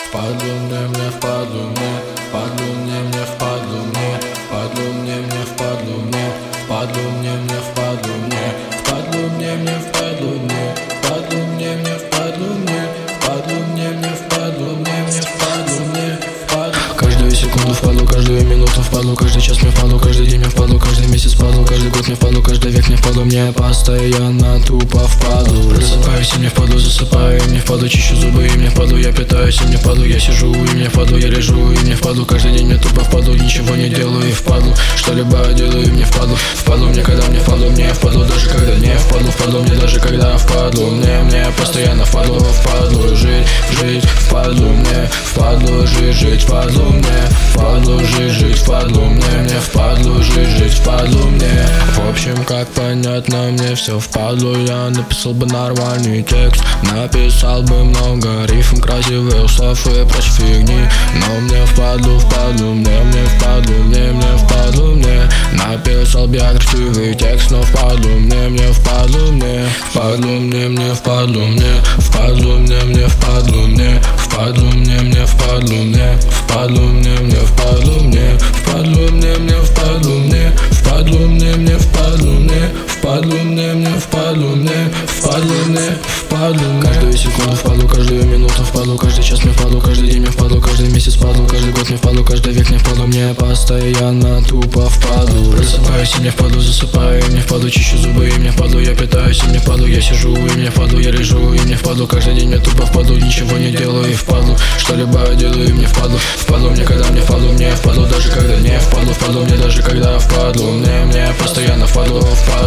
Впадлу мне, впадлу мне, впадлу мне, впадлу мне, впадлу мне, впадлу мне, впадлу мне, впадлу мне, впадлу мне, впадлу мне, впадлу мне, впадлу мне, впадлу мне, впадлу мне, впадлу мне, впадлу. Каждую секунду впадлу, каждую минуту впадлу, каждый час мне впадлу, каждый день мне впадлу, каждый месяц впадлу, каждый год мне впадлу, каждый век мне впадлу, мне постоянно тупо впадлу. Просыпаюсь и мне впадлу, засыпаю и мне впадлу, чищу зубы и мне впадлу, я питаюсь и мне впадлу, я сижу и мне впадлу, я лежу и мне впадлу, каждый день мне тупо впадлу, ничего не делаю и впадлу, что-либо делаю и мне впадлу, впадлу мне когда мне впадлу, даже когда не впадлу мне даже когда впадлу, мне постоянно впадлу, жить, впадлу мне, жить, впадлу мне, жить, впадлу мне впадлу, жить, впадлу мне. В общем, как понятно, мне все впадлу, я написал бы нормальный текст, написал бы много рифм, красивых слов и прочей фигни, но мне впадлу, мне впадлу, мне написал бы я красивый текст, но впадлу мне впадлу, впадлу мне, впадлу мне, впадлу мне, впадлу мне, впадлу мне, впадлу мне, впадлу мне, впадлу мне, впадлу мне, впадлу мне, впадлу мне, впадлу мне, впадлу мне, впадлу мне, впадлу мне, впадлу мне. Каждую секунду впадлу, каждую минуту впадлу, каждый час мне впадлу, каждый день мне впадлу, каждый месяц впадлу, каждый год мне впадлу, каждый век мне впадлу, мне постоянно тупо впадлу. Просыпаюсь и мне впадлу, засыпаю и мне впадлу, чищу зубы и мне впадлу, я питаюсь и мне впадлу, я сижу и мне впадлу, я лежу и мне впадлу, каждый день мне тупо впадлу, ничего не делаю и впадлу, что-либо делаю и мне впадлу, впадлу мне когда мне впадлу, даже когда не впадлу мне даже когда впадлу, мне постоянно впадлу,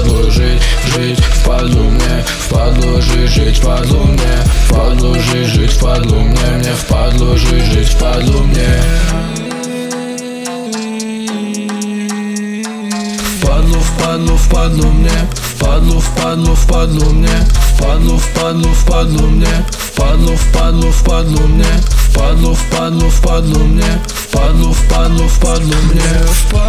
жить, впадлу мне, жить, впадлу мне, жить, впадлу мне впадлу, жить, впадлу мне. Впадлу мне, впадлу мне, впадлу мне, впадлу мне, впадлу мне, впадлу мне, впадлу мне.